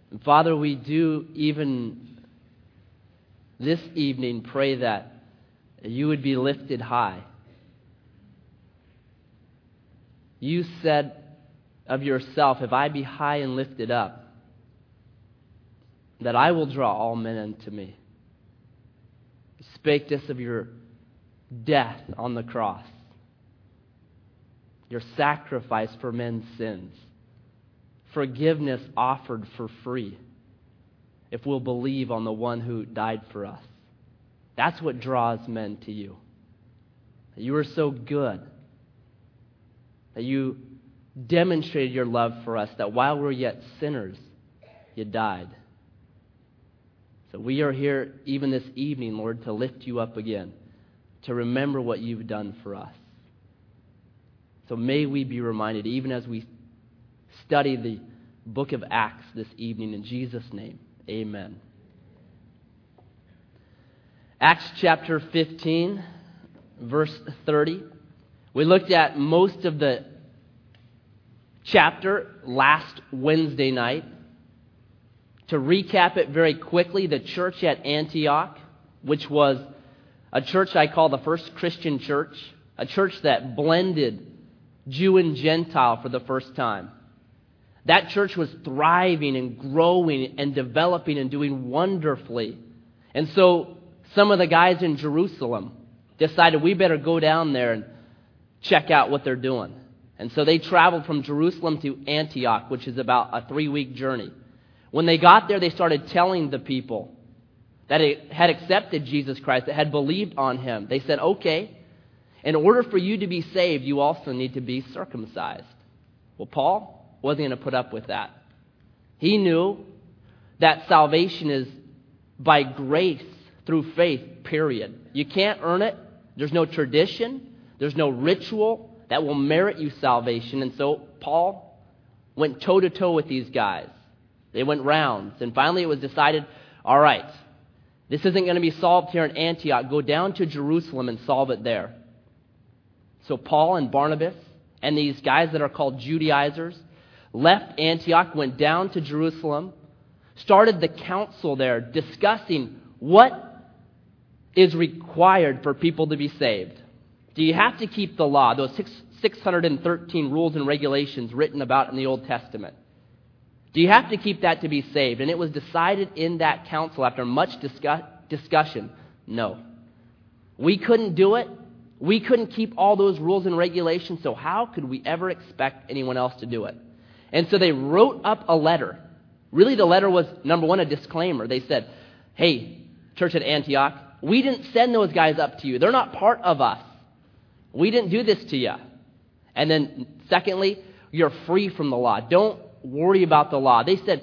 And Father, we do even this evening pray that you would be lifted high. You said of yourself, if I be high and lifted up, that I will draw all men unto me. You spake this of your death on the cross, your sacrifice for men's sins, forgiveness offered for free if we'll believe on the one who died for us. That's what draws men to you. That you are so good, that you demonstrated your love for us, that while we're yet sinners, you died. So we are here even this evening, Lord, to lift you up again, to remember what you've done for us. So may we be reminded, even as we study the book of Acts this evening, in Jesus' name, amen. Acts chapter 15, verse 30. We looked at most of the chapter last Wednesday night. To recap it very quickly, the church at Antioch, which was a church I call the first Christian church, a church that blended Jew and Gentile for the first time. That church was thriving and growing and developing and doing wonderfully. And so some of the guys in Jerusalem decided we better go down there and check out what they're doing. And so they traveled from Jerusalem to Antioch, which is about a 3-week journey. When they got there, they started telling the people that had accepted Jesus Christ, that had believed on him. They said, okay, in order for you to be saved, you also need to be circumcised. Well, Paul wasn't going to put up with that. He knew that salvation is by grace through faith, period. You can't earn it. There's no tradition. There's no ritual that will merit you salvation. And so Paul went toe-to-toe with these guys. They went rounds. And finally it was decided, all right, this isn't going to be solved here in Antioch. Go down to Jerusalem and solve it there. So Paul and Barnabas and these guys that are called Judaizers left Antioch, went down to Jerusalem, started the council there discussing what is required for people to be saved. Do you have to keep the law, those 613 rules and regulations written about in the Old Testament? Do you have to keep that to be saved? And it was decided in that council after much discussion, no. We couldn't do it. We couldn't keep all those rules and regulations, so how could we ever expect anyone else to do it? And so they wrote up a letter. Really, the letter was, number one, a disclaimer. They said, hey, church at Antioch, we didn't send those guys up to you. They're not part of us. We didn't do this to you. And then, secondly, you're free from the law. Don't worry about the law. They said,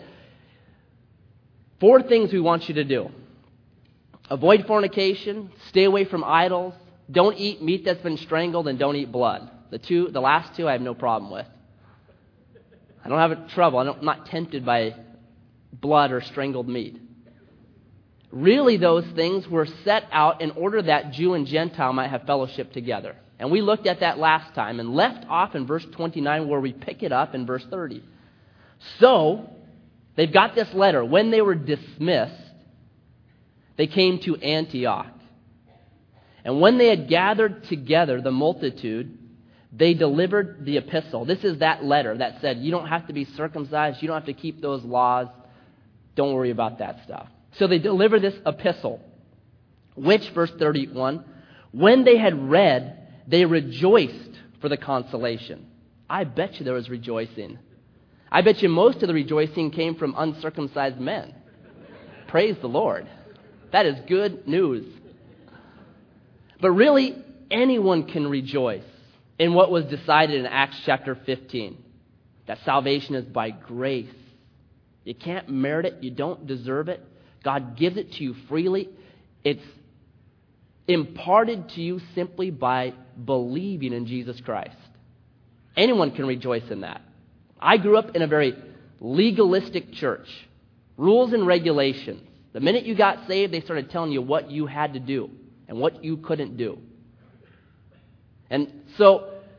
4 things we want you to do. Avoid fornication, stay away from idols, don't eat meat that's been strangled, and don't eat blood. The last 2 I have no problem with. I don't have trouble. I'm not tempted by blood or strangled meat. Really, those things were set out in order that Jew and Gentile might have fellowship together. And we looked at that last time and left off in verse 29 where we pick it up in verse 30. So, they've got this letter. When they were dismissed, they came to Antioch. And when they had gathered together the multitude, they delivered the epistle. This is that letter that said, you don't have to be circumcised, you don't have to keep those laws, don't worry about that stuff. So they delivered this epistle, which, verse 31, when they had read, they rejoiced for the consolation. I bet you there was rejoicing. I bet you most of the rejoicing came from uncircumcised men. Praise the Lord. That is good news. But really, anyone can rejoice in what was decided in Acts chapter 15, that salvation is by grace. You can't merit it. You don't deserve it. God gives it to you freely. It's imparted to you simply by believing in Jesus Christ. Anyone can rejoice in that. I grew up in a very legalistic church. Rules and regulations. The minute you got saved, they started telling you what you had to do and what you couldn't do. And so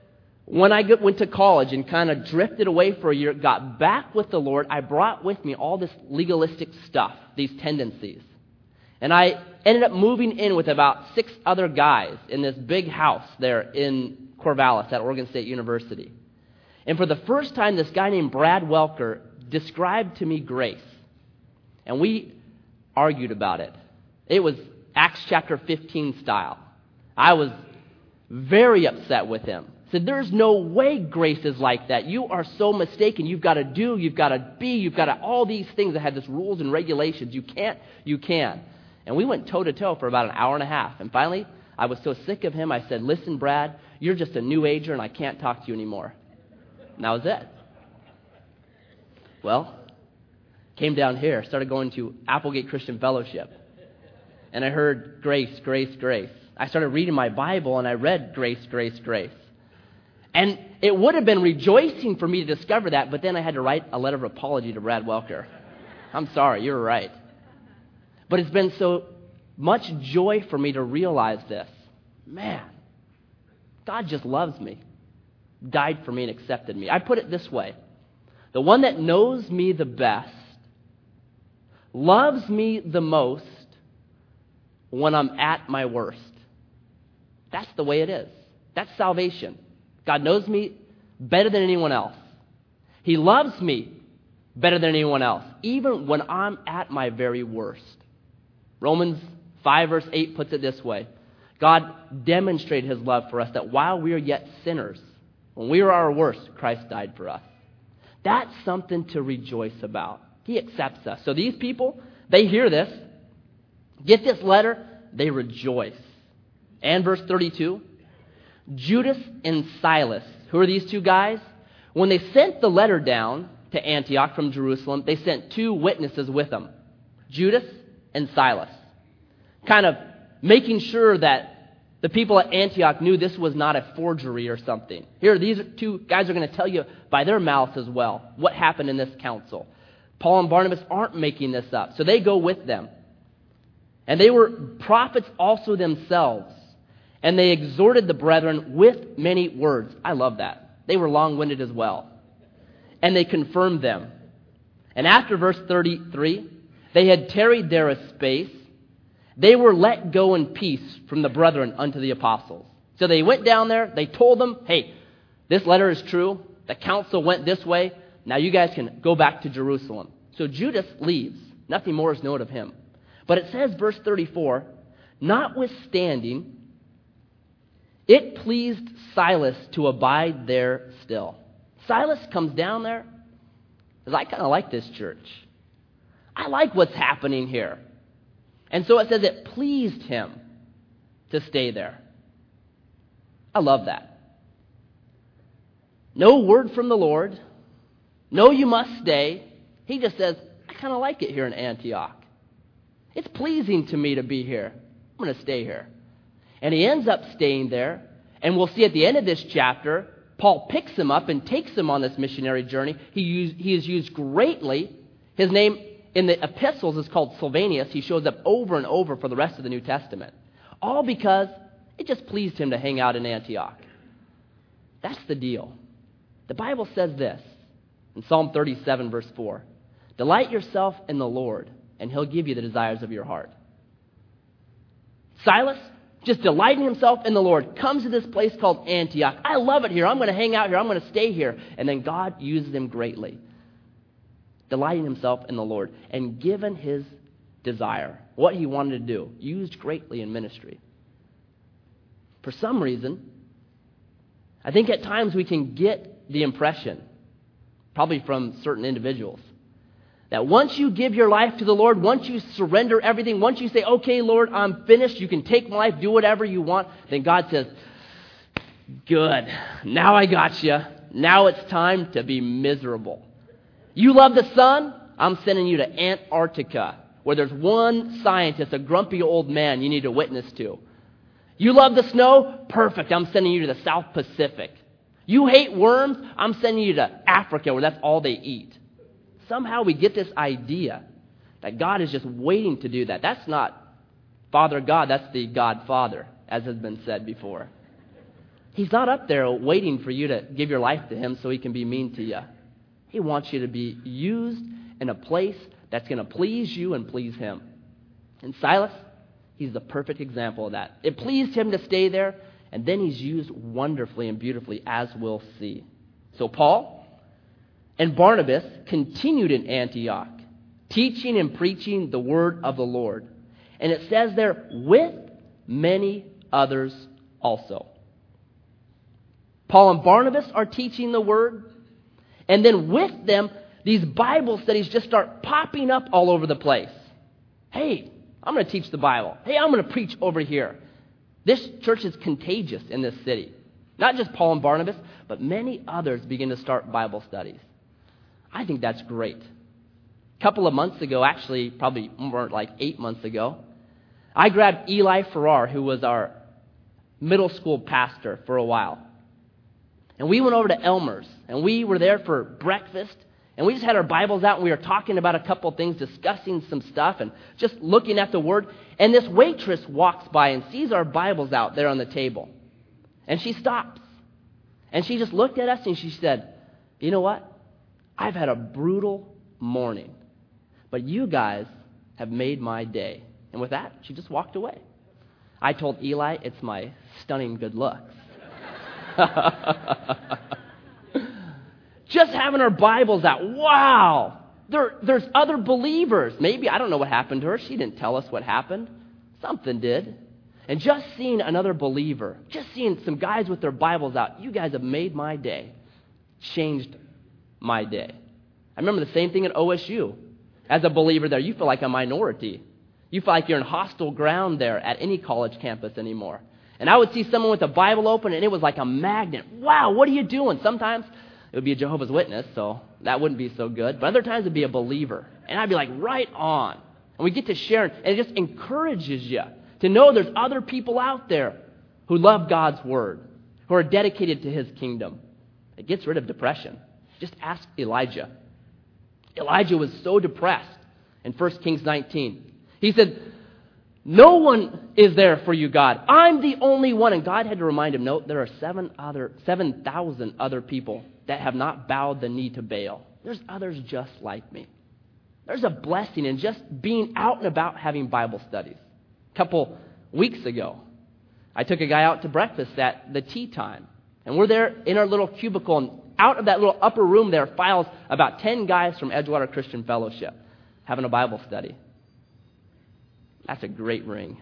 When I went to college and kind of drifted away for a year, got back with the Lord, I brought with me all this legalistic stuff, these tendencies. And I ended up moving in with about 6 other guys in this big house there in Corvallis at Oregon State University. And for the first time, this guy named Brad Welker described to me grace. And we argued about it. It was Acts chapter 15 style. I was very upset with him. Said, there's no way grace is like that. You are so mistaken. You've got to do, you've got to be, you've got to, all these things that had this rules and regulations. You can't, you can. And we went toe-to-toe for about an hour and a half. And finally, I was so sick of him, I said, listen, Brad, you're just a new ager and I can't talk to you anymore. And that was it. Well, came down here, started going to Applegate Christian Fellowship. And I heard grace, grace, grace. I started reading my Bible and I read grace, grace, grace. And it would have been rejoicing for me to discover that, but then I had to write a letter of apology to Brad Welker. I'm sorry, you're right. But it's been so much joy for me to realize this. Man, God just loves me, died for me and accepted me. I put it this way. The one that knows me the best loves me the most when I'm at my worst. That's the way it is. That's salvation. God knows me better than anyone else. He loves me better than anyone else, even when I'm at my very worst. Romans 5 verse 8 puts it this way. God demonstrated his love for us that while we are yet sinners, when we were our worst, Christ died for us. That's something to rejoice about. He accepts us. So these people, they hear this, get this letter, they rejoice. And verse 32, Judas and Silas, who are these 2 guys? When they sent the letter down to Antioch from Jerusalem, they sent 2 witnesses with them, Judas and Silas, kind of making sure that the people at Antioch knew this was not a forgery or something. Here, these 2 guys are going to tell you by their mouths as well what happened in this council. Paul and Barnabas aren't making this up, so they go with them. And they were prophets also themselves, and they exhorted the brethren with many words. I love that. They were long-winded as well. And they confirmed them. And after verse 33, they had tarried there a space. They were let go in peace from the brethren unto the apostles. So they went down there. They told them, hey, this letter is true. The council went this way. Now you guys can go back to Jerusalem. So Judas leaves. Nothing more is known of him. But it says, verse 34, notwithstanding, it pleased Silas to abide there still. Silas comes down there because I kind of like this church. I like what's happening here. And so it says it pleased him to stay there. I love that. No word from the Lord. No, you must stay. He just says, I kind of like it here in Antioch. It's pleasing to me to be here. I'm going to stay here. And he ends up staying there. And we'll see at the end of this chapter, Paul picks him up and takes him on this missionary journey. He is used greatly. His name in the epistles is called Silvanus. He shows up over and over for the rest of the New Testament. All because it just pleased him to hang out in Antioch. That's the deal. The Bible says this in Psalm 37, verse 4. Delight yourself in the Lord, and he'll give you the desires of your heart. Silas, just delighting himself in the Lord, comes to this place called Antioch. I love it here. I'm going to hang out here. I'm going to stay here. And then God uses him greatly. Delighting himself in the Lord and given his desire, what he wanted to do, used greatly in ministry. For some reason, I think at times we can get the impression, probably from certain individuals, that once you give your life to the Lord, once you surrender everything, once you say, okay, Lord, I'm finished, you can take my life, do whatever you want, then God says, good, now I got you. Now it's time to be miserable. You love the sun? I'm sending you to Antarctica, where there's one scientist, a grumpy old man you need to witness to. You love the snow? Perfect, I'm sending you to the South Pacific. You hate worms? I'm sending you to Africa, where that's all they eat. Somehow we get this idea that God is just waiting to do that. That's not Father God, that's the God Father, as has been said before. He's not up there waiting for you to give your life to him so he can be mean to you. He wants you to be used in a place that's going to please you and please him. And Silas, he's the perfect example of that. It pleased him to stay there, and then he's used wonderfully and beautifully, as we'll see. So Paul and Barnabas continued in Antioch, teaching and preaching the word of the Lord. And it says there, with many others also. Paul and Barnabas are teaching the word, and then with them, these Bible studies just start popping up all over the place. Hey, I'm going to teach the Bible. Hey, I'm going to preach over here. This church is contagious in this city. Not just Paul and Barnabas, but many others begin to start Bible studies. I think that's great. A couple of months ago, actually probably more like 8 months ago, I grabbed Eli Farrar, who was our middle school pastor for a while. And we went over to Elmer's, and we were there for breakfast, and we just had our Bibles out, and we were talking about a couple things, discussing some stuff, and just looking at the Word. And this waitress walks by and sees our Bibles out there on the table. And she stops. And she just looked at us, and she said, you know what? I've had a brutal morning, but you guys have made my day. And with that, she just walked away. I told Eli it's my stunning good looks. Just having our Bibles out. Wow! There's other believers. Maybe, I don't know what happened to her. She didn't tell us what happened. Something did. And just seeing another believer, just seeing some guys with their Bibles out, you guys have made my day. Changed my day. I remember the same thing at OSU. As a believer there, you feel like a minority. You feel like you're in hostile ground there at any college campus anymore. And I would see someone with a Bible open, and it was like a magnet. Wow, what are you doing? Sometimes it would be a Jehovah's Witness, so that wouldn't be so good. But other times it would be a believer. And I'd be like, right on. And we get to share, and it just encourages you to know there's other people out there who love God's Word, who are dedicated to His kingdom. It gets rid of depression. Just ask Elijah. Elijah was so depressed in 1 Kings 19. He said, no one is there for you, God. I'm the only one. And God had to remind him, no, there are 7,000 other people that have not bowed the knee to Baal. There's others just like me. There's a blessing in just being out and about having Bible studies. A couple weeks ago, I took a guy out to breakfast at the tea time. And we're there in our little cubicle, and out of that little upper room there files about 10 guys from Edgewater Christian Fellowship having a Bible study. That's a great ring.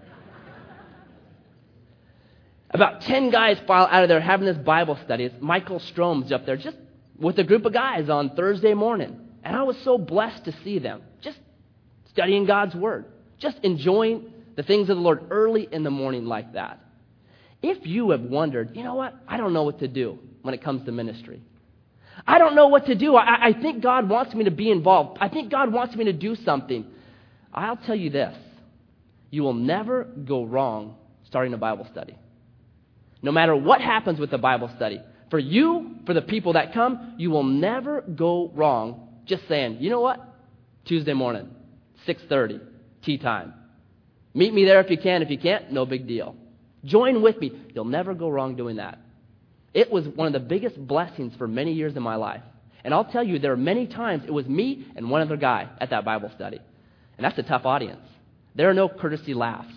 About 10 guys file out of there having this Bible study. It's Michael Strome's up there just with a group of guys on Thursday morning. And I was so blessed to see them just studying God's Word, just enjoying the things of the Lord early in the morning like that. If you have wondered, you know what? I don't know what to do when it comes to ministry. I don't know what to do. I think God wants me to be involved. I think God wants me to do something. I'll tell you this. You will never go wrong starting a Bible study. No matter what happens with the Bible study, for you, for the people that come, you will never go wrong just saying, you know what? Tuesday morning, 6:30, tea time. Meet me there if you can. If you can't, no big deal. Join with me. You'll never go wrong doing that. It was one of the biggest blessings for many years in my life. And I'll tell you, there are many times it was me and one other guy at that Bible study. And that's a tough audience. There are no courtesy laughs.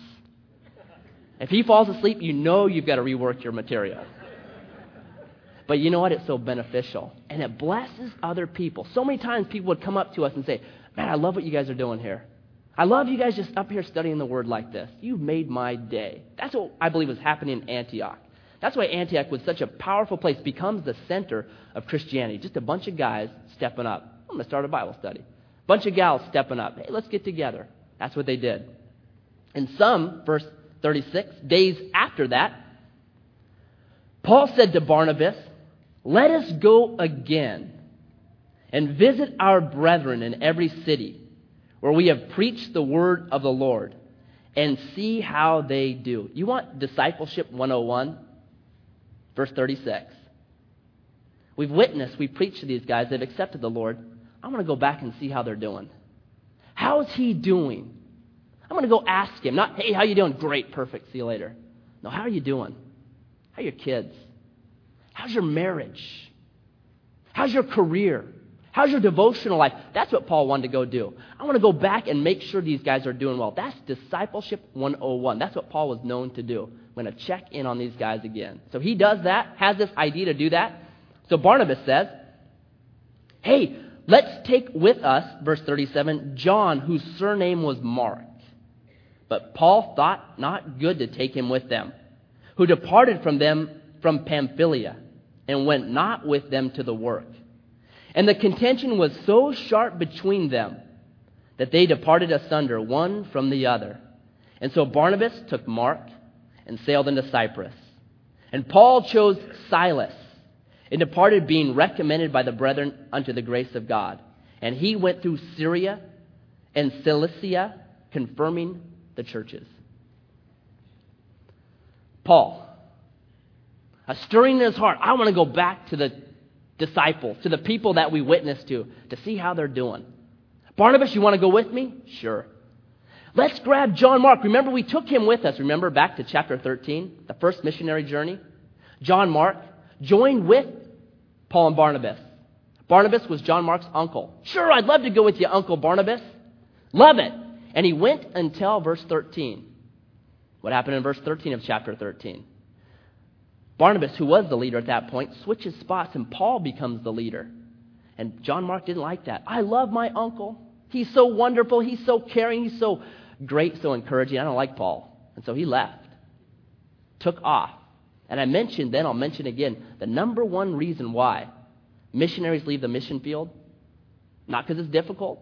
If he falls asleep, you know you've got to rework your material. But you know what? It's so beneficial. And it blesses other people. So many times people would come up to us and say, man, I love what you guys are doing here. I love you guys just up here studying the Word like this. You've made my day. That's what I believe was happening in Antioch. That's why Antioch was such a powerful place, becomes the center of Christianity. Just a bunch of guys stepping up. I'm going to start a Bible study. Bunch of gals stepping up. Hey, let's get together. That's what they did. And some, verse 36, days after that, Paul said to Barnabas, let us go again and visit our brethren in every city where we have preached the word of the Lord and see how they do. You want discipleship 101? Verse 36. We've preached to these guys, they've accepted the Lord. I'm going to go back and see how they're doing. How's he doing? I'm going to go ask him. Not, hey, how you doing? Great, perfect, see you later. No, how are you doing? How are your kids? How's your marriage? How's your career? How's your devotional life? That's what Paul wanted to go do. I want to go back and make sure these guys are doing well. That's discipleship 101. That's what Paul was known to do. I'm going to check in on these guys again. So he does that, has this idea to do that. So Barnabas says, hey, let's take with us, verse 37, John, whose surname was Mark. But Paul thought not good to take him with them, who departed from them from Pamphylia, and went not with them to the work. And the contention was so sharp between them that they departed asunder one from the other. And so Barnabas took Mark and sailed into Cyprus. And Paul chose Silas and departed, being recommended by the brethren unto the grace of God. And he went through Syria and Cilicia, confirming the churches. Paul, a stirring in his heart, I want to go back to the disciples, to the people that we witnessed to see how they're doing. Barnabas, you want to go with me? Sure. Let's grab John Mark. Remember, we took him with us. Remember, back to chapter 13, the first missionary journey? John Mark joined with Paul and Barnabas. Barnabas was John Mark's uncle. Sure, I'd love to go with you, Uncle Barnabas. Love it. And he went until verse 13. What happened in verse 13 of chapter 13? Barnabas, who was the leader at that point, switches spots and Paul becomes the leader. And John Mark didn't like that. I love my uncle. He's so wonderful. He's so caring. He's so great, so encouraging. I don't like Paul. And so he left. Took off. And I mentioned then, I'll mention again, the number one reason why missionaries leave the mission field, not because it's difficult,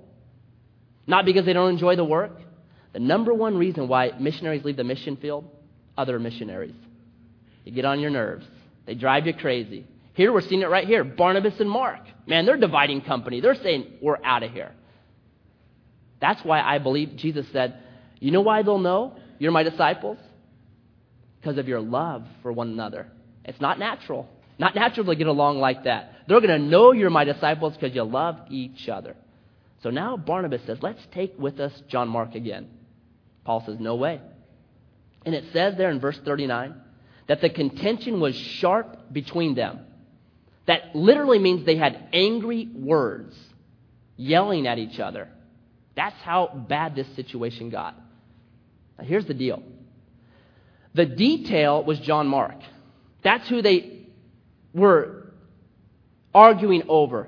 not because they don't enjoy the work. The number one reason why missionaries leave the mission field, other missionaries. They get on your nerves. They drive you crazy. Here, we're seeing it right here. Barnabas and Mark. Man, they're dividing company. They're saying, we're out of here. That's why I believe Jesus said, you know why they'll know you're my disciples? Because of your love for one another. It's not natural. Not natural to get along like that. They're going to know you're my disciples because you love each other. So now Barnabas says, let's take with us John Mark again. Paul says, no way. And it says there in verse 39 that the contention was sharp between them. That literally means they had angry words, yelling at each other. That's how bad this situation got. Now here's the deal. The detail was John Mark. That's who they were arguing over.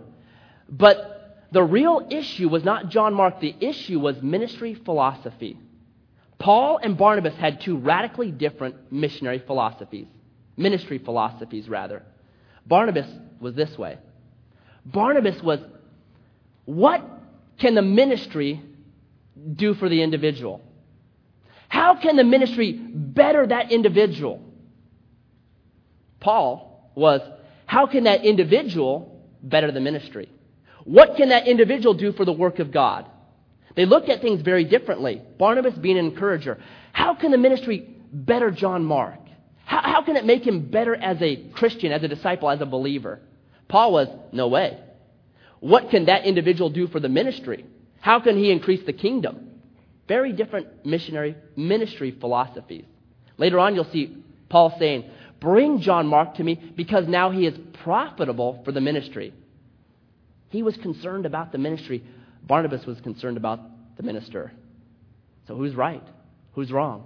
But the real issue was not John Mark. The issue was ministry philosophy. Paul and Barnabas had two radically different missionary philosophies. Ministry philosophies, rather. Barnabas was this way. Barnabas was, what can the ministry do for the individual? How can the ministry better that individual? Paul was, how can that individual better the ministry? What can that individual do for the work of God? They looked at things very differently. Barnabas being an encourager. How can the ministry better John Mark? How can it make him better as a Christian, as a disciple, as a believer? Paul was, no way. What can that individual do for the ministry? How can he increase the kingdom? Very different ministry philosophies. Later on, you'll see Paul saying, bring John Mark to me because now he is profitable for the ministry. He was concerned about the ministry. Barnabas was concerned about the minister. So who's right? Who's wrong?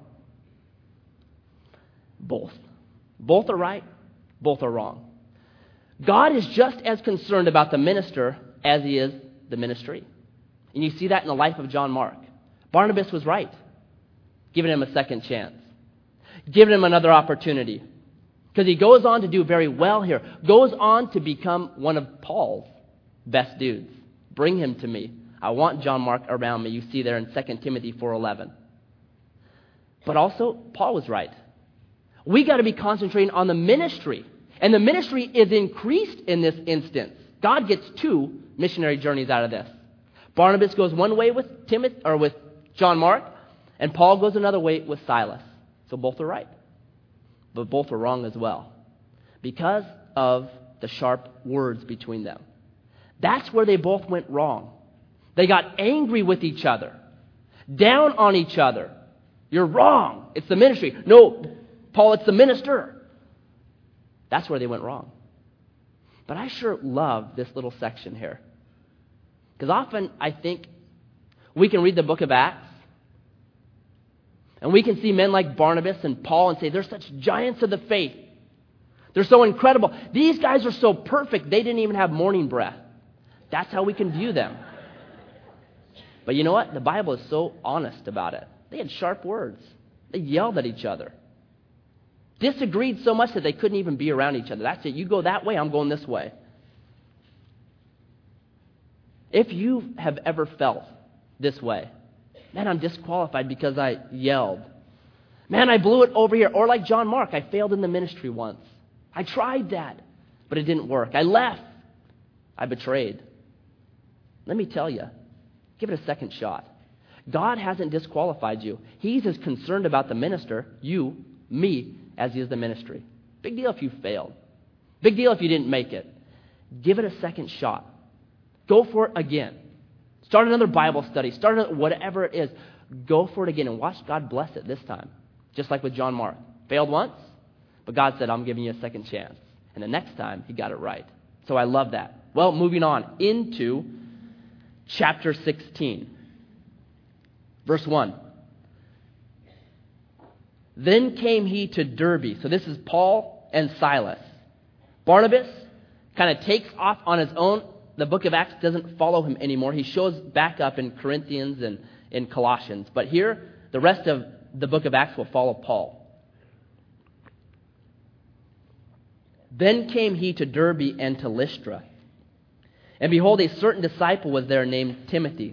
Both. Both are right. Both are wrong. God is just as concerned about the minister as he is the ministry. And you see that in the life of John Mark. Barnabas was right, giving him a second chance, giving him another opportunity. Because he goes on to do very well here, goes on to become one of Paul's best dudes. Bring him to me. I want John Mark around me. You see there in 2 Timothy 4:11. But also, Paul was right. We got to be concentrating on the ministry. And the ministry is increased in this instance. God gets two missionary journeys out of this. Barnabas goes one way with John Mark, and Paul goes another way with Silas. So both are right. But both are wrong as well. Because of the sharp words between them. That's where they both went wrong. They got angry with each other. Down on each other. You're wrong. It's the ministry. No, Paul, it's the minister. That's where they went wrong. But I sure love this little section here. Because often I think we can read the book of Acts and we can see men like Barnabas and Paul and say, they're such giants of the faith. They're so incredible. These guys are so perfect, they didn't even have morning breath. That's how we can view them. But you know what? The Bible is so honest about it. They had sharp words. They yelled at each other. Disagreed so much that they couldn't even be around each other. That's it. You go that way, I'm going this way. If you have ever felt this way, man, I'm disqualified because I yelled. Man, I blew it over here. Or like John Mark, I failed in the ministry once. I tried that, but it didn't work. I left. I betrayed. Let me tell you, give it a second shot. God hasn't disqualified you. He's as concerned about the minister, you, me, as he is the ministry. Big deal if you failed. Big deal if you didn't make it. Give it a second shot. Go for it again. Start another Bible study. Start another, whatever it is. Go for it again and watch God bless it this time. Just like with John Mark. Failed once, but God said, I'm giving you a second chance. And the next time, he got it right. So I love that. Well, moving on into chapter 16. Verse 1. Then came he to Derbe. So this is Paul and Silas. Barnabas kind of takes off on his own. The book of Acts doesn't follow him anymore. He shows back up in Corinthians and in Colossians. But here, the rest of the book of Acts will follow Paul. Then came he to Derbe and to Lystra. And behold, a certain disciple was there named Timothy,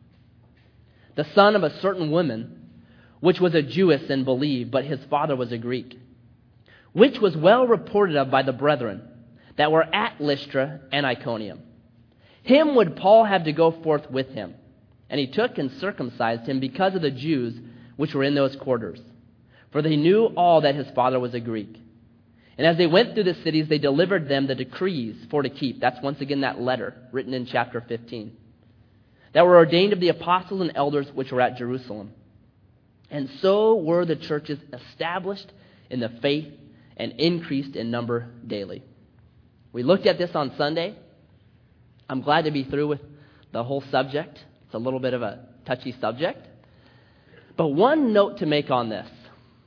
the son of a certain woman, which was a Jewess and believed, but his father was a Greek, which was well reported of by the brethren that were at Lystra and Iconium. Him would Paul have to go forth with him, and he took and circumcised him because of the Jews which were in those quarters, for they knew all that his father was a Greek. And as they went through the cities, they delivered them the decrees for to keep. That's once again that letter written in chapter 15. That were ordained of the apostles and elders which were at Jerusalem. And so were the churches established in the faith and increased in number daily. We looked at this on Sunday. I'm glad to be through with the whole subject. It's a little bit of a touchy subject. But one note to make on this.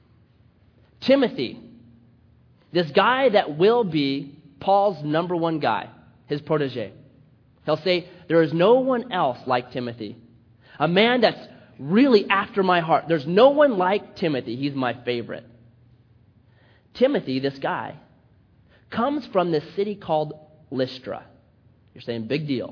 Timothy, this guy that will be Paul's number one guy, his protege. He'll say, there is no one else like Timothy. A man that's really after my heart. There's no one like Timothy. He's my favorite. Timothy, this guy, comes from this city called Lystra. You're saying, big deal.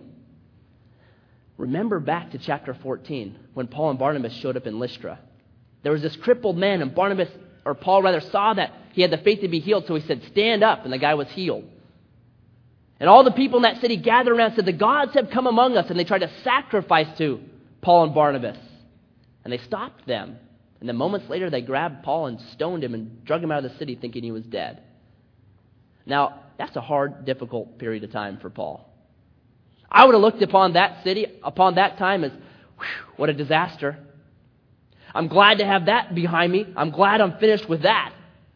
Remember back to chapter 14 when Paul and Barnabas showed up in Lystra. There was this crippled man, and Paul saw that he had the faith to be healed, so he said, stand up, and the guy was healed. And all the people in that city gathered around and said, the gods have come among us, and they tried to sacrifice to Paul and Barnabas. And they stopped them. And then moments later, they grabbed Paul and stoned him and drug him out of the city thinking he was dead. Now, that's a hard, difficult period of time for Paul. I would have looked upon that city, upon that time as, what a disaster. I'm glad to have that behind me. I'm glad I'm finished with that.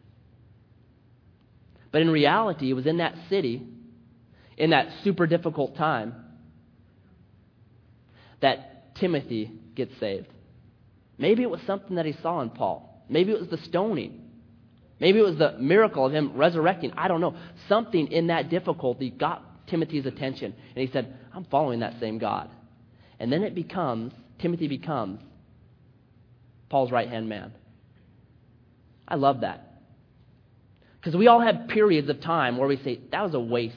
But in reality, it was in that city, in that super difficult time, that Timothy gets saved. Maybe it was something that he saw in Paul. Maybe it was the stoning. Maybe it was the miracle of him resurrecting. I don't know. Something in that difficulty got Timothy's attention. And he said, I'm following that same God. And then Timothy becomes Paul's right-hand man. I love that. Because we all have periods of time where we say, that was a waste.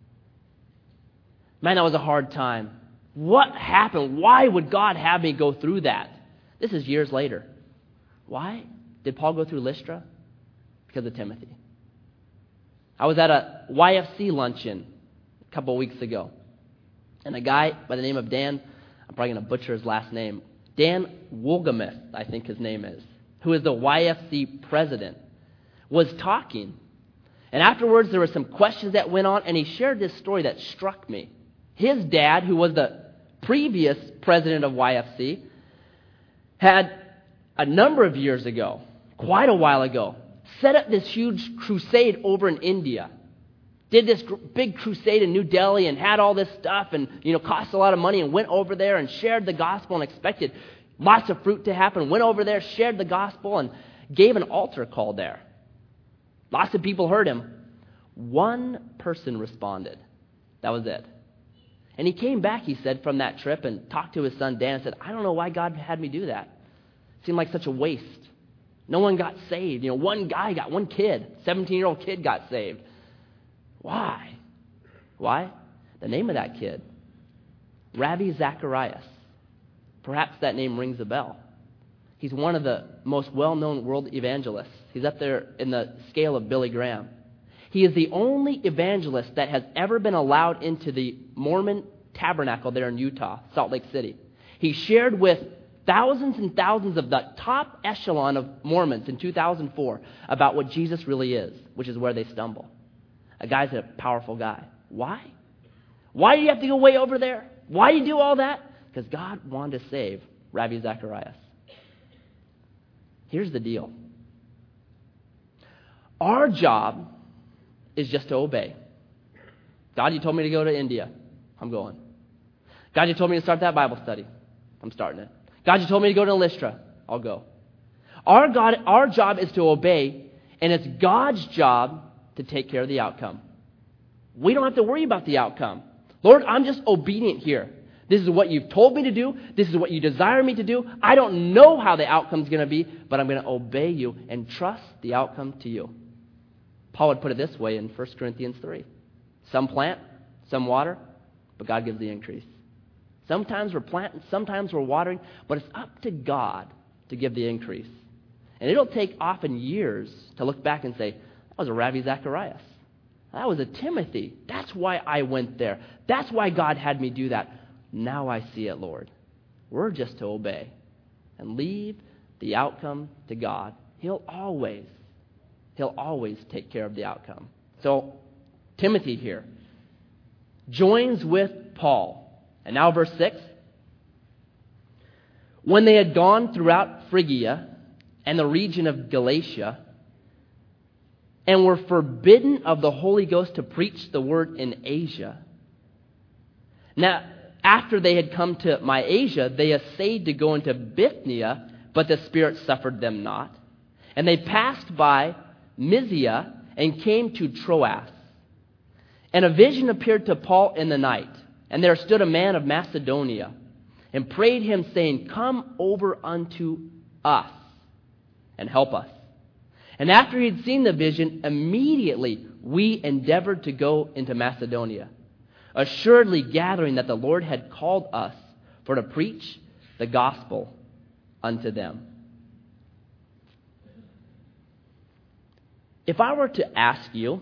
Man, that was a hard time. What happened? Why would God have me go through that? This is years later. Why did Paul go through Lystra? Because of Timothy. I was at a YFC luncheon a couple of weeks ago. And a guy by the name of Dan, I'm probably going to butcher his last name, Dan Wolgamith, I think his name is, who is the YFC president, was talking. And afterwards, there were some questions that went on, and he shared this story that struck me. His dad, who was the previous president of YFC, had a number of years ago, quite a while ago, set up this huge crusade over in India. Did this big crusade in New Delhi and had all this stuff and, cost a lot of money and went over there and shared the gospel and expected lots of fruit to happen. Went over there, shared the gospel, and gave an altar call there. Lots of people heard him. One person responded. That was it. And he came back, he said, from that trip and talked to his son Dan and said, I don't know why God had me do that. It seemed like such a waste. No one got saved. One kid, 17-year-old kid got saved. Why? Why? The name of that kid, Ravi Zacharias. Perhaps that name rings a bell. He's one of the most well-known world evangelists. He's up there in the scale of Billy Graham. He is the only evangelist that has ever been allowed into the Mormon tabernacle there in Utah, Salt Lake City. He shared with thousands and thousands of the top echelon of Mormons in 2004 about what Jesus really is, which is where they stumble. A guy's a powerful guy. Why? Why do you have to go way over there? Why do you do all that? Because God wanted to save Ravi Zacharias. Here's the deal. Our job is just to obey. God, you told me to go to India. I'm going. God, you told me to start that Bible study. I'm starting it. God, you told me to go to Lystra. I'll go. Our job is to obey, and it's God's job to take care of the outcome. We don't have to worry about the outcome. Lord, I'm just obedient here. This is what you've told me to do. This is what you desire me to do. I don't know how the outcome's going to be, but I'm going to obey you and trust the outcome to you. Paul would put it this way in 1 Corinthians 3. Some plant, some water, but God gives the increase. Sometimes we're planting, sometimes we're watering, but it's up to God to give the increase. And it'll take often years to look back and say, that was a Ravi Zacharias. That was a Timothy. That's why I went there. That's why God had me do that. Now I see it, Lord. We're just to obey and leave the outcome to God. He'll always take care of the outcome. So Timothy here joins with Paul. And now verse 6. When they had gone throughout Phrygia and the region of Galatia and were forbidden of the Holy Ghost to preach the word in Asia. Now, after they had come to Mysia, they essayed to go into Bithynia, but the Spirit suffered them not. And they passed by Mysia and came to Troas. And a vision appeared to Paul in the night. And there stood a man of Macedonia and prayed him, saying, Come over unto us and help us. And after he had seen the vision, immediately we endeavored to go into Macedonia, assuredly gathering that the Lord had called us for to preach the gospel unto them. If I were to ask you,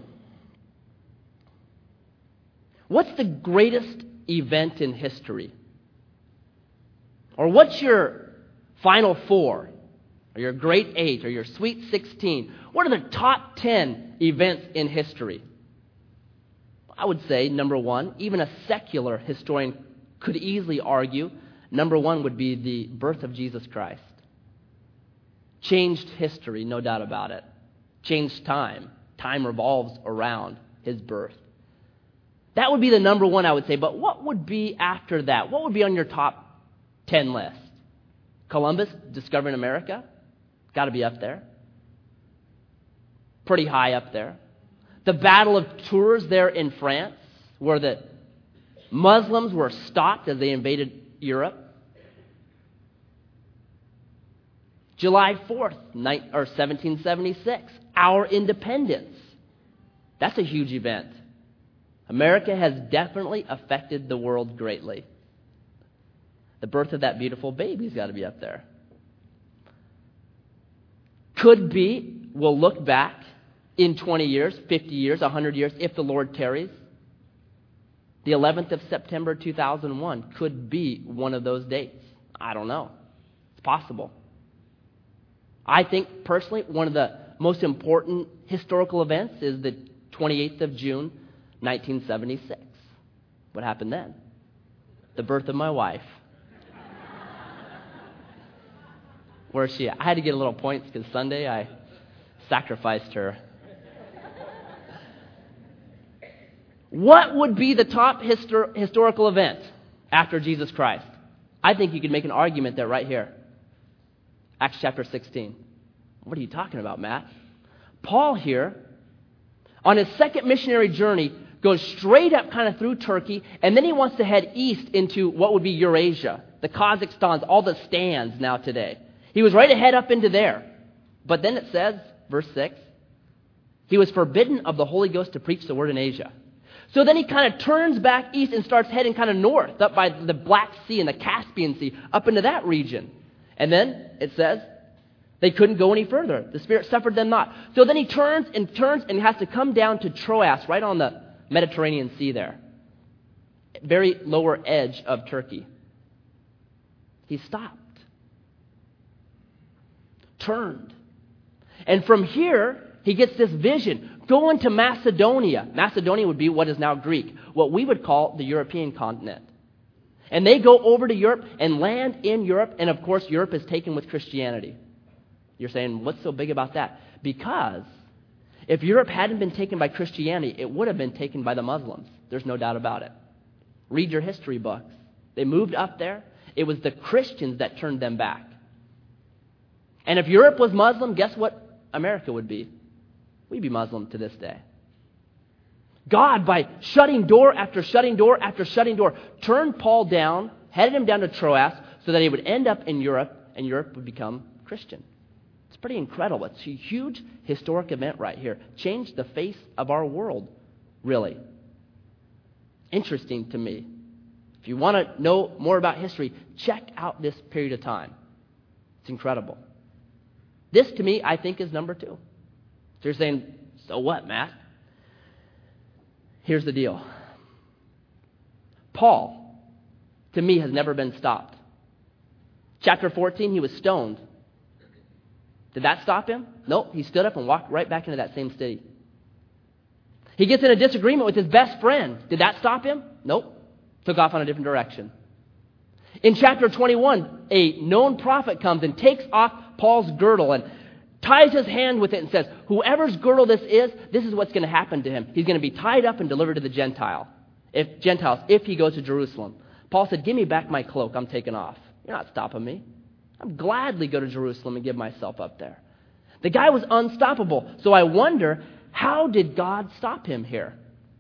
what's the greatest event in history? Or what's your Final Four? Or your Great Eight? Or your Sweet 16? What are the top 10 events in history? I would say, number one, even a secular historian could easily argue, number one would be the birth of Jesus Christ. Changed history, no doubt about it. Changed time. Time revolves around his birth. That would be the number one, I would say. But what would be after that? What would be on your top 10 list? Columbus discovering America? Got to be up there. Pretty high up there. The Battle of Tours there in France, where the Muslims were stopped as they invaded Europe. July 4th, 1776, our independence. That's a huge event. America has definitely affected the world greatly. The birth of that beautiful baby's got to be up there. Could be, we'll look back in 20 years, 50 years, 100 years, if the Lord tarries. The 11th of September 2001 could be one of those dates. I don't know. It's possible. I think, personally, one of the most important historical events is the 28th of June, 1976. What happened then? The birth of my wife. Where is she at? I had to get a little points because Sunday I sacrificed her. What would be the top historical event after Jesus Christ? I think you could make an argument there right here. Acts chapter 16. What are you talking about, Matt? Paul here, on his second missionary journey, goes straight up kind of through Turkey, and then he wants to head east into what would be Eurasia, the Kazakhstans, all the stands now today. He was ready to head up into there. But then it says, verse 6, he was forbidden of the Holy Ghost to preach the word in Asia. So then he kind of turns back east and starts heading kind of north, up by the Black Sea and the Caspian Sea, up into that region. And then it says they couldn't go any further. The Spirit suffered them not. So then he turns and has to come down to Troas, right on the Mediterranean Sea there. Very lower edge of Turkey. He stopped. Turned. And from here, he gets this vision. Go into Macedonia. Macedonia would be what is now Greek, what we would call the European continent. And they go over to Europe and land in Europe, and of course Europe is taken with Christianity. You're saying, what's so big about that? Because if Europe hadn't been taken by Christianity, it would have been taken by the Muslims. There's no doubt about it. Read your history books. They moved up there. It was the Christians that turned them back. And if Europe was Muslim, guess what America would be? We'd be Muslim to this day. God, by shutting door after shutting door after shutting door, turned Paul down, headed him down to Troas, so that he would end up in Europe, and Europe would become Christian. It's pretty incredible. It's a huge historic event right here. Changed the face of our world, really. Interesting to me. If you want to know more about history, check out this period of time. It's incredible. This, to me, I think is number 2. So you're saying, so what, Matt? Here's the deal. Paul, to me, has never been stopped. Chapter 14, he was stoned. Did that stop him? Nope. He stood up and walked right back into that same city. He gets in a disagreement with his best friend. Did that stop him? Nope. Took off on a different direction. In chapter 21, a known prophet comes and takes off Paul's girdle and ties his hand with it and says, whoever's girdle this is what's going to happen to him. He's going to be tied up and delivered to the Gentiles if he goes to Jerusalem. Paul said, give me back my cloak. I'm taking off. You're not stopping me. I'd gladly go to Jerusalem and give myself up there. The guy was unstoppable. So I wonder, how did God stop him here?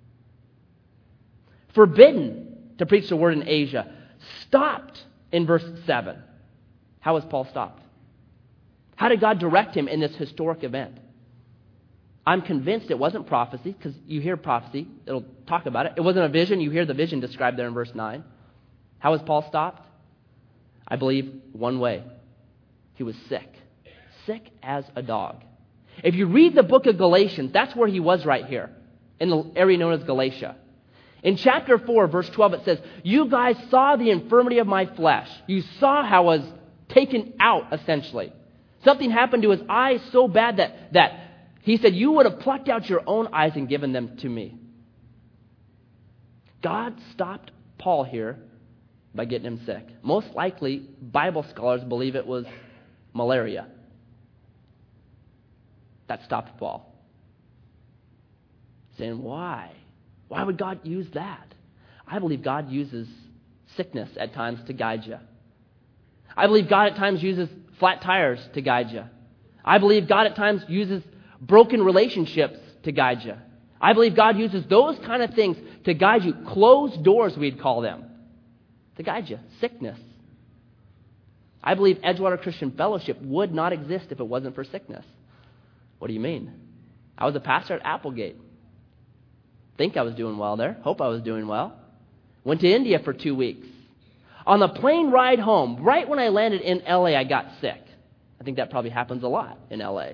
Forbidden to preach the word in Asia. Stopped in verse 7. How was Paul stopped? How did God direct him in this historic event? I'm convinced it wasn't prophecy, because you hear prophecy, it'll talk about it. It wasn't a vision, you hear the vision described there in verse 9. How was Paul stopped? I believe one way. He was sick. Sick as a dog. If you read the book of Galatians, that's where he was right here, in the area known as Galatia. In chapter 4, verse 12, it says, you guys saw the infirmity of my flesh. You saw how I was taken out, essentially. Something happened to his eyes so bad that he said, you would have plucked out your own eyes and given them to me. God stopped Paul here by getting him sick. Most likely, Bible scholars believe it was malaria. That stopped Paul. Saying, why? Why would God use that? I believe God uses sickness at times to guide you. I believe God at times uses flat tires to guide you. I believe God at times uses broken relationships to guide you. I believe God uses those kind of things to guide you. Closed doors, we'd call them, to guide you. Sickness. I believe Edgewater Christian Fellowship would not exist if it wasn't for sickness. What do you mean? I was a pastor at Applegate. Think I was doing well there. Hope I was doing well. Went to India for 2 weeks. On the plane ride home, right when I landed in L.A., I got sick. I think that probably happens a lot in L.A.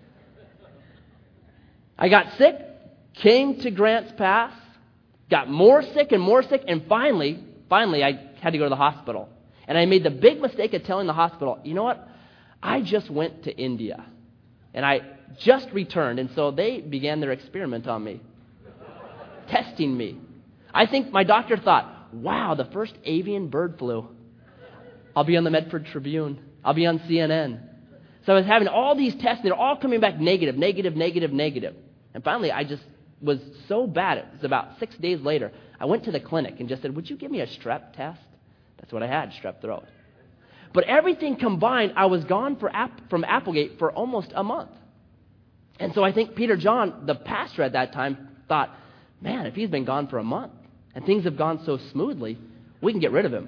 I got sick, came to Grants Pass, got more sick, and finally I had to go to the hospital. And I made the big mistake of telling the hospital, you know what? I just went to India. And I just returned, and so they began their experiment on me. Testing me. I think my doctor thought, wow, the first avian bird flu. I'll be on the Medford Tribune. I'll be on CNN. So I was having all these tests, and they're all coming back negative, negative, negative, negative. And finally, I just was so bad. It was about 6 days later. I went to the clinic and just said, would you give me a strep test? That's what I had, strep throat. But everything combined, I was gone from Applegate for almost a month. And so I think Peter John, the pastor at that time, thought, man, if he's been gone for a month and things have gone so smoothly, we can get rid of him.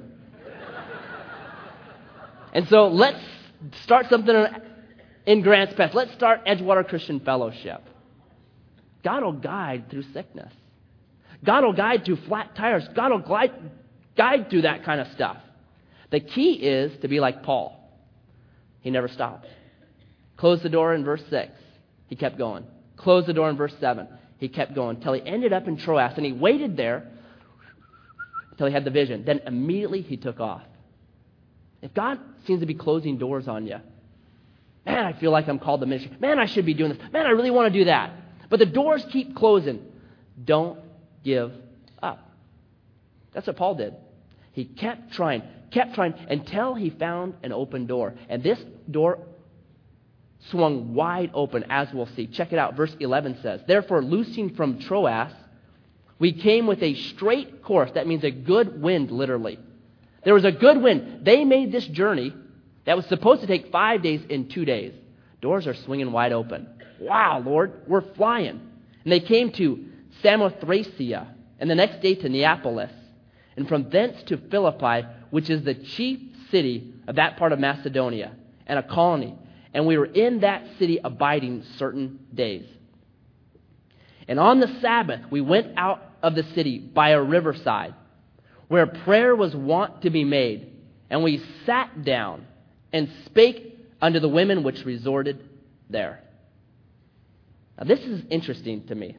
And so let's start something in Grants Pass. Let's start Edgewater Christian Fellowship. God will guide through sickness. God will guide through flat tires. God will guide through that kind of stuff. The key is to be like Paul. He never stopped. Closed the door in verse 6. He kept going. Closed the door in verse 7. He kept going until he ended up in Troas. And he waited there until he had the vision. Then immediately he took off. If God seems to be closing doors on you, man, I feel like I'm called to ministry. Man, I should be doing this. Man, I really want to do that. But the doors keep closing. Don't give up. That's what Paul did. He kept trying until he found an open door. And this door swung wide open, as we'll see. Check it out. Verse 11 says, therefore, loosing from Troas, we came with a straight course. That means a good wind, literally. There was a good wind. They made this journey that was supposed to take 5 days in 2 days. Doors are swinging wide open. Wow, Lord, we're flying. And they came to Samothracia, and the next day to Neapolis, and from thence to Philippi, which is the chief city of that part of Macedonia, and a colony. And we were in that city abiding certain days. And on the Sabbath, we went out of the city by a riverside, where prayer was wont to be made. And we sat down and spake unto the women which resorted there. Now, this is interesting to me.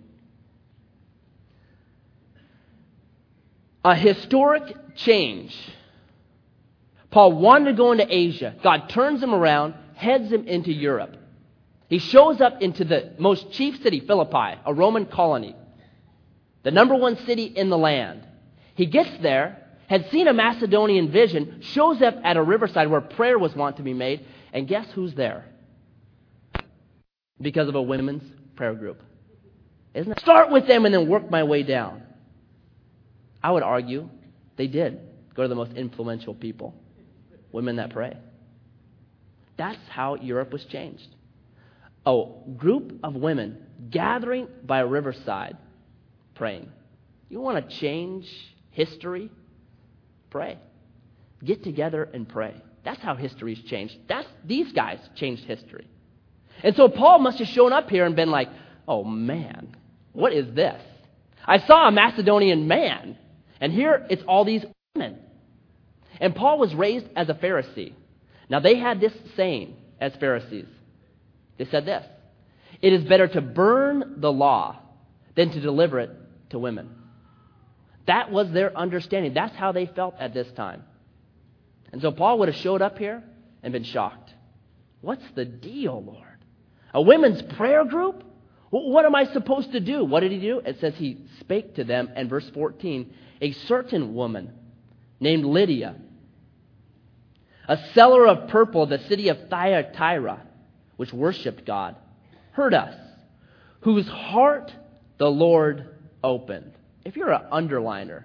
A historic change. Paul wanted to go into Asia. God turns him around, heads him into Europe. He shows up into the most chief city, Philippi, a Roman colony, the number one city in the land. He gets there, had seen a Macedonian vision, shows up at a riverside where prayer was wont to be made, and guess who's there? Because of a women's prayer group. Isn't it? Start with them and then work my way down. I would argue they did go to the most influential people, women that pray. That's how Europe was changed. A group of women gathering by a riverside praying. You want to change history? Pray. Get together and pray. That's how history's changed. These guys changed history. And so Paul must have shown up here and been like, oh man, what is this? I saw a Macedonian man, and here it's all these women. And Paul was raised as a Pharisee. Now they had this saying as Pharisees. They said this: it is better to burn the law than to deliver it to women. That was their understanding. That's how they felt at this time. And so Paul would have showed up here and been shocked. What's the deal, Lord? A women's prayer group? What am I supposed to do? What did he do? It says he spake to them, and verse 14, a certain woman named Lydia, a seller of purple of the city of Thyatira, which worshipped God, heard us, whose heart the Lord opened. If you're an underliner,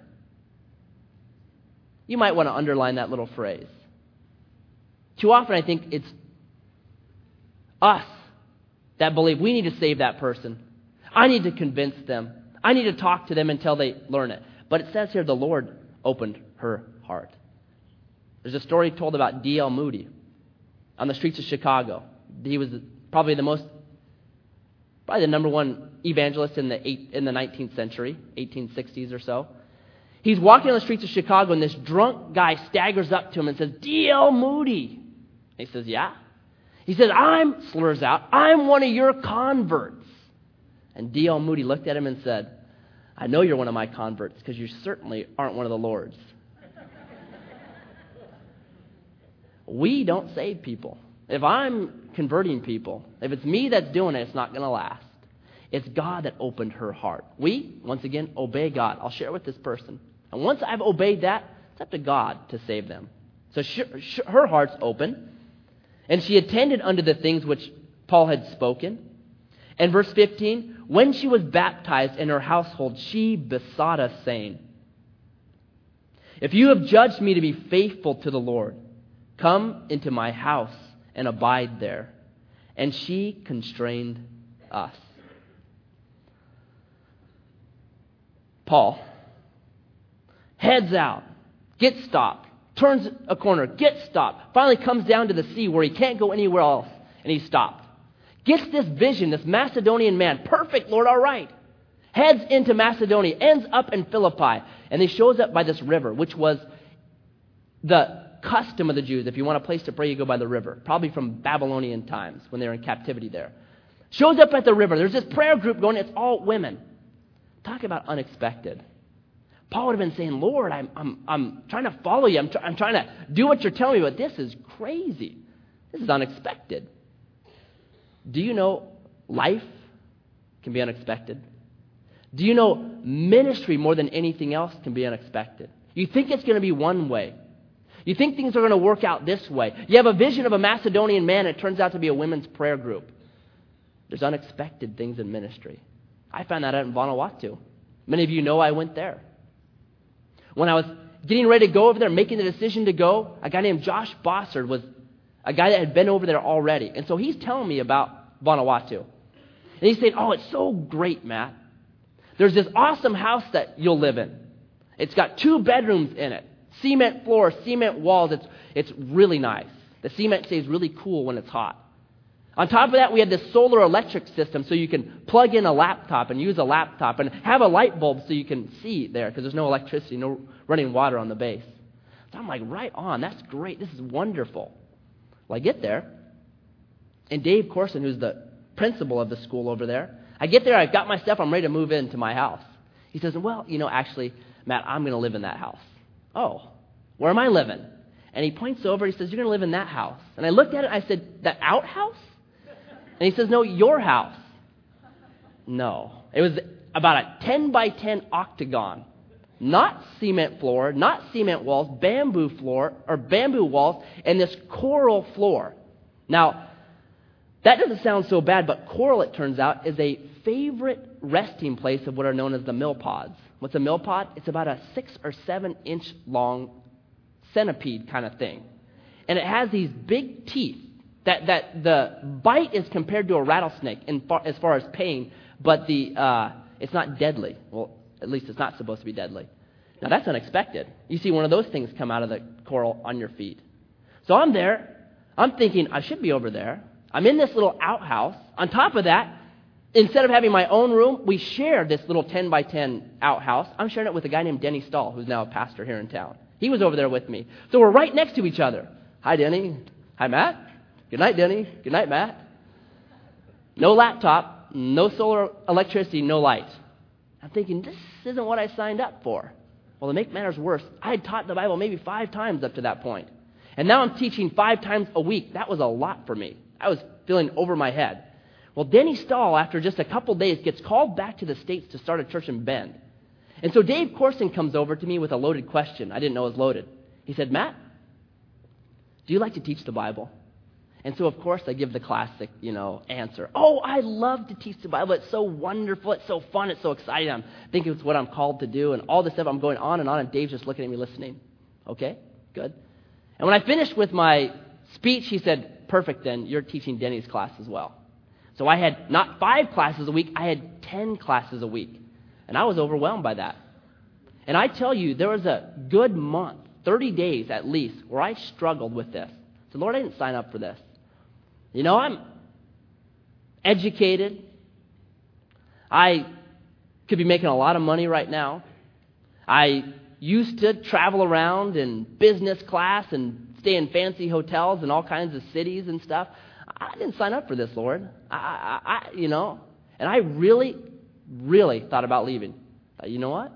you might want to underline that little phrase. Too often I think it's us that believe we need to save that person. I need to convince them. I need to talk to them until they learn it. But it says here the Lord opened her heart. There's a story told about D.L. Moody on the streets of Chicago. He was probably the number one evangelist in the 19th century, 1860s or so. He's walking on the streets of Chicago, and this drunk guy staggers up to him and says, D.L. Moody. He says, yeah. He says, slurs out, I'm one of your converts. And D.L. Moody looked at him and said, I know you're one of my converts because you certainly aren't one of the Lord's. We don't save people. If I'm converting people, if it's me that's doing it, it's not going to last. It's God that opened her heart. We, once again, obey God. I'll share with this person. And once I've obeyed that, it's up to God to save them. So her heart's open. And she attended unto the things which Paul had spoken. And verse 15, when she was baptized in her household, she besought us, saying, if you have judged me to be faithful to the Lord, come into my house and abide there. And she constrained us. Paul heads out, gets stopped, turns a corner, gets stopped, finally comes down to the sea where he can't go anywhere else, and he's stopped. Gets this vision, this Macedonian man, perfect, Lord, all right. Heads into Macedonia, ends up in Philippi, and he shows up by this river, which was the custom of the Jews. If you want a place to pray, you go by the river, probably from Babylonian times when they were in captivity there. Shows up at the river. There's this prayer group going, it's all women. Talk about unexpected. Paul would have been saying, Lord, I'm trying to follow you. I'm trying to do what you're telling me, but this is crazy. This is unexpected. Do you know life can be unexpected? Do you know ministry more than anything else can be unexpected? You think it's going to be one way. You think things are going to work out this way. You have a vision of a Macedonian man, it turns out to be a women's prayer group. There's unexpected things in ministry. I found that out in Vanuatu. Many of you know I went there. When I was getting ready to go over there, making the decision to go, a guy named Josh Bossard was a guy that had been over there already. And so he's telling me about Vanuatu. And he's saying, oh, it's so great, Matt. There's this awesome house that you'll live in. It's got 2 bedrooms in it. Cement floor, cement walls. It's really nice. The cement stays really cool when it's hot. On top of that, we had this solar electric system so you can plug in a laptop and use a laptop and have a light bulb so you can see there because there's no electricity, no running water on the base. So I'm like, right on. That's great. This is wonderful. Well, I get there, and Dave Corson, who's the principal of the school over there, I get there, I've got my stuff, I'm ready to move into my house. He says, well, actually, Matt, I'm going to live in that house. Oh, where am I living? And he points over, he says, you're going to live in that house. And I looked at it, I said, that outhouse? And he says, no, your house. No. It was about a 10 by 10 octagon. Not cement floor, not cement walls, bamboo floor, or bamboo walls, and this coral floor. Now, that doesn't sound so bad, but coral, it turns out, is a favorite resting place of what are known as the millpods. What's a millpod? It's about a 6 or 7 inch long centipede kind of thing. And it has these big teeth that the bite is compared to a rattlesnake as far as pain, but it's not deadly. Well, at least it's not supposed to be deadly. Now, that's unexpected. You see one of those things come out of the coral on your feet. So I'm there. I'm thinking, I should be over there. I'm in this little outhouse. On top of that, instead of having my own room, we share this little 10 by 10 outhouse. I'm sharing it with a guy named Denny Stahl, who's now a pastor here in town. He was over there with me. So we're right next to each other. Hi, Denny. Hi, Matt. Good night, Denny. Good night, Matt. No laptop, no solar electricity, no light. I'm thinking, this isn't what I signed up for. Well, to make matters worse, I had taught the Bible maybe 5 times up to that point. And now I'm teaching 5 times a week. That was a lot for me. I was feeling over my head. Well, Denny Stahl, after just a couple days, gets called back to the States to start a church in Bend. And so Dave Corson comes over to me with a loaded question. I didn't know it was loaded. He said, Matt, do you like to teach the Bible? And so, of course, I give the classic, answer. Oh, I love to teach the Bible. It's so wonderful. It's so fun. It's so exciting. I'm thinking it's what I'm called to do. And all this stuff, I'm going on, and Dave's just looking at me, listening. Okay, good. And when I finished with my speech, he said, perfect, then. You're teaching Denny's class as well. So I had not 5 classes a week. I had 10 classes a week. And I was overwhelmed by that. And I tell you, there was a good month, 30 days at least, where I struggled with this. I said, Lord, I didn't sign up for this. I'm educated. I could be making a lot of money right now. I used to travel around in business class and stay in fancy hotels in all kinds of cities and stuff. I didn't sign up for this, Lord. And I really, really thought about leaving. You know what?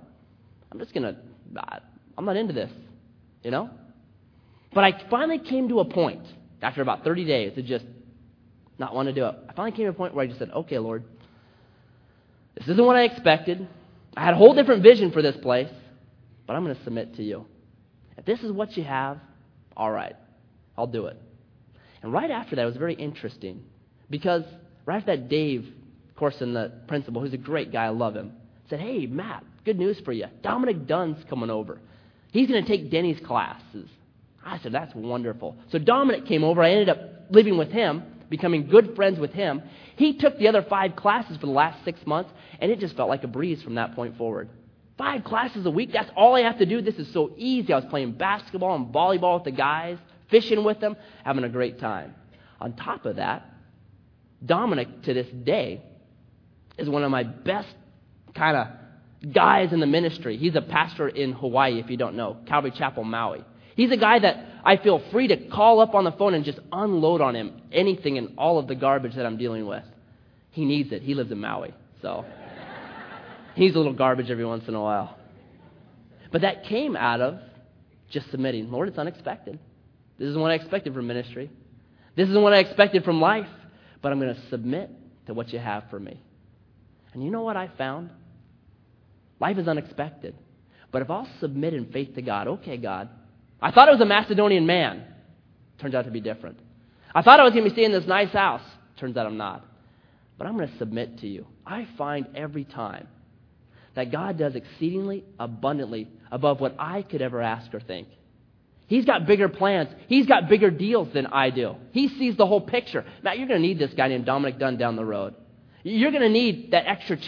I'm not into this, But I finally came to a point, after about 30 days, to just not want to do it. I finally came to a point where I just said, okay, Lord, this isn't what I expected. I had a whole different vision for this place, but I'm going to submit to you. If this is what you have, all right, I'll do it. And right after that, it was very interesting because right after that, Dave Corson, the principal, who's a great guy, I love him, said, hey, Matt, good news for you. Dominic Dunn's coming over. He's going to take Denny's classes. I said, that's wonderful. So Dominic came over. I ended up living with him, becoming good friends with him. He took the other 5 classes for the last 6 months, and it just felt like a breeze from that point forward. 5 classes a week, that's all I have to do. This is so easy. I was playing basketball and volleyball with the guys, fishing with them, having a great time. On top of that, Dominic, to this day, is one of my best kind of guys in the ministry. He's a pastor in Hawaii, if you don't know, Calvary Chapel, Maui. He's a guy that I feel free to call up on the phone and just unload on him anything and all of the garbage that I'm dealing with. He needs it. He lives in Maui, so he needs a little garbage every once in a while. But that came out of just submitting. Lord, it's unexpected. This isn't what I expected from ministry. This isn't what I expected from life, but I'm going to submit to what you have for me. And you know what I found? Life is unexpected. But if I'll submit in faith to God, okay, God, I thought I was a Macedonian man. Turns out to be different. I thought I was going to be staying in this nice house. Turns out I'm not. But I'm going to submit to you. I find every time that God does exceedingly abundantly above what I could ever ask or think. He's got bigger plans. He's got bigger deals than I do. He sees the whole picture. Matt, you're going to need this guy named Dominic Dunn down the road. You're going to need that extra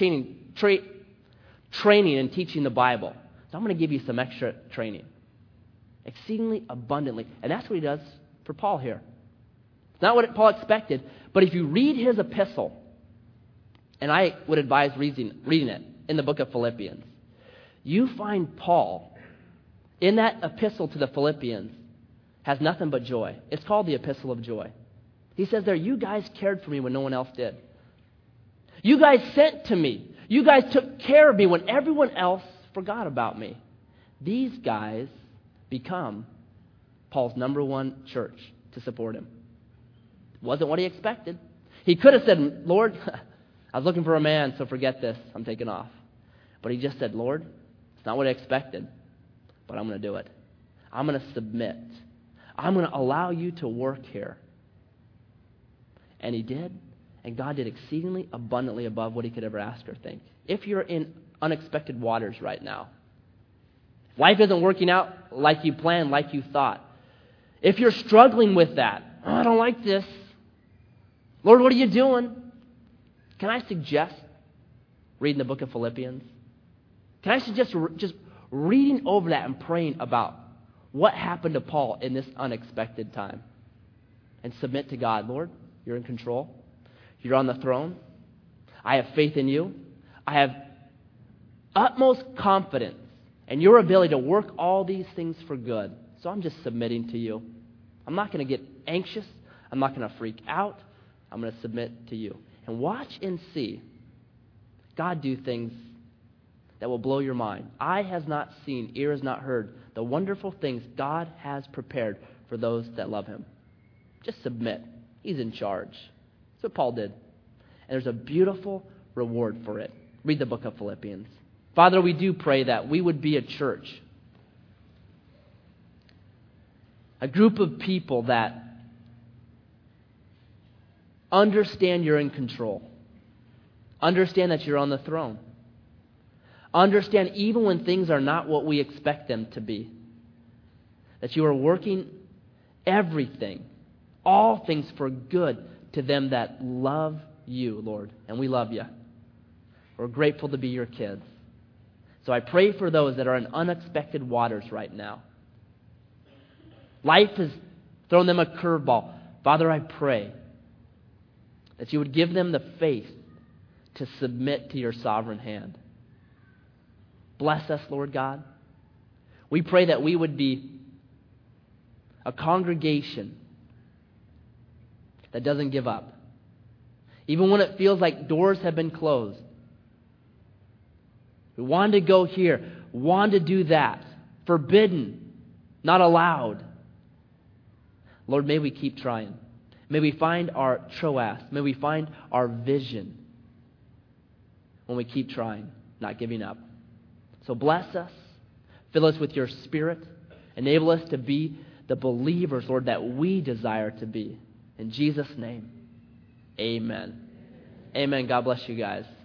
training in teaching the Bible. So I'm going to give you some extra training. Exceedingly abundantly. And that's what he does for Paul here. It's not what Paul expected, but if you read his epistle, and I would advise reading it in the book of Philippians, you find Paul in that epistle to the Philippians has nothing but joy. It's called the Epistle of Joy. He says there, you guys cared for me when no one else did. You guys sent to me. You guys took care of me when everyone else forgot about me. These guys become Paul's number one church to support him. Wasn't what he expected. He could have said, Lord, I was looking for a man, so forget this. I'm taking off. But he just said, Lord, it's not what I expected, but I'm going to do it. I'm going to submit. I'm going to allow you to work here. And he did. And God did exceedingly abundantly above what he could ever ask or think. If you're in unexpected waters right now, life isn't working out like you planned, like you thought. If you're struggling with that, oh, I don't like this. Lord, what are you doing? Can I suggest reading the book of Philippians? Can I suggest just reading over that and praying about what happened to Paul in this unexpected time? And submit to God. Lord, you're in control. You're on the throne. I have faith in you. I have utmost confidence in your ability to work all these things for good. So I'm just submitting to you. I'm not going to get anxious. I'm not going to freak out. I'm going to submit to you. And watch and see God do things that will blow your mind. Eye has not seen, ear has not heard the wonderful things God has prepared for those that love him. Just submit. He's in charge. That's what Paul did. And there's a beautiful reward for it. Read the book of Philippians. Father, we do pray that we would be a church, a group of people that understand you're in control, understand that you're on the throne, understand even when things are not what we expect them to be, that you are working everything, all things for good to them that love you, Lord. And we love you. We're grateful to be your kids. So I pray for those that are in unexpected waters right now. Life has thrown them a curveball. Father, I pray that you would give them the faith to submit to your sovereign hand. Bless us, Lord God. We pray that we would be a congregation that doesn't give up. Even when it feels like doors have been closed. We want to go here, want to do that. Forbidden, not allowed. Lord, may we keep trying. May we find our Troas. May we find our vision when we keep trying, not giving up. So bless us. Fill us with your Spirit. Enable us to be the believers, Lord, that we desire to be. In Jesus' name, amen. Amen. God bless you guys.